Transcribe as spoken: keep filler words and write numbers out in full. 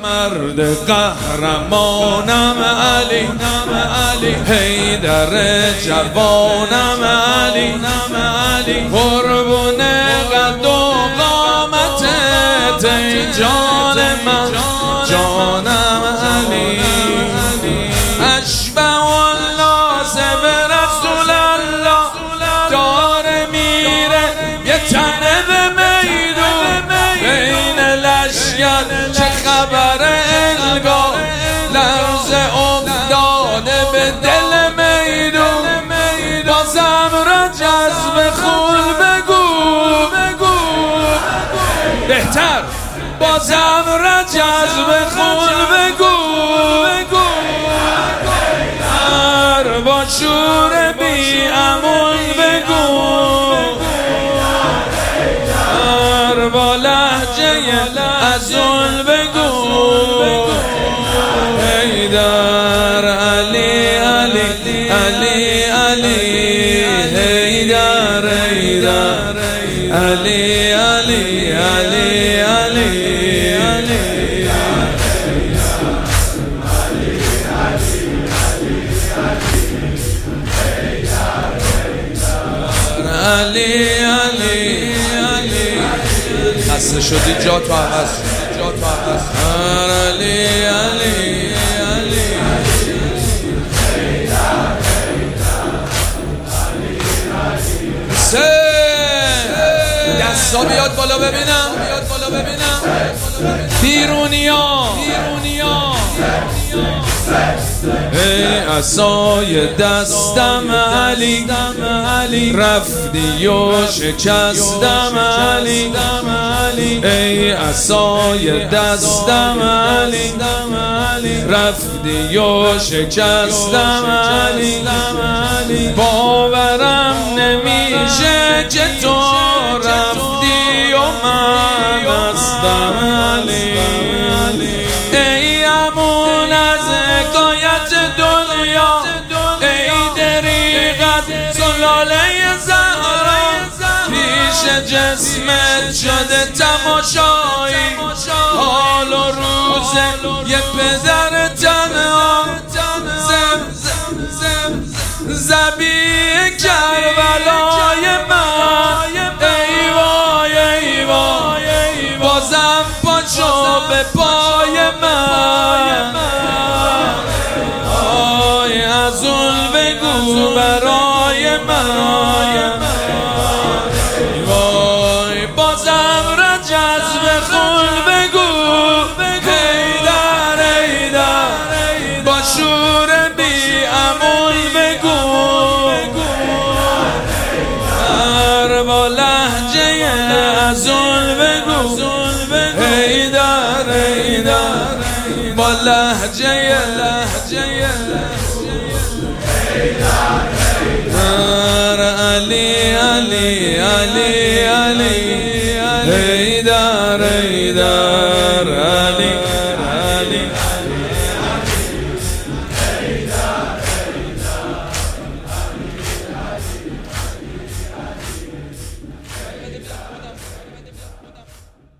مرد قهرمانم علی حیدر جوانم علی قربون قد و قامتت ای جان من جانم علی اشبه الناس به رسول الله داره میره یه تنه به میدون بین لشگر چه خبر الگاه لرز افتاده به دل میدون بازم را جذب خون بگو بهتر بازم را جذب خون بگو هر با شور بی امون بگو هر با لهجه ازول بگو حیدر علی علی علی علی حیدر حیدر علی علی علی علی علی علی علی خسته شدی جا تو عوض جا تو عوض علی علی علی سه دستا بیاد بالا ببینم بیاد بالا ببینم بیرونیا بیرونیا ای عصای دستم علی رفتی و شکستم علی ای عصای دستم علی رفتی و شکستم علی باورم نمیشه که تو رفتی و من هستم علی ای امون از حکایت دنیا ای دریغت زلاله زهرا پیش جسمت شده تماشایی حال و روز یه پدر تنها زبی کربلای من ای وای ای وای بازم پاشو به پای من آی ازول بگو برای من وای بازم را جذب خون بگو حیدر حیدر با شور بی امون بگو هر با لهجه ازول بگو حیدر حیدر با لهجه لهجه علی علی علی علی حیدر حیدر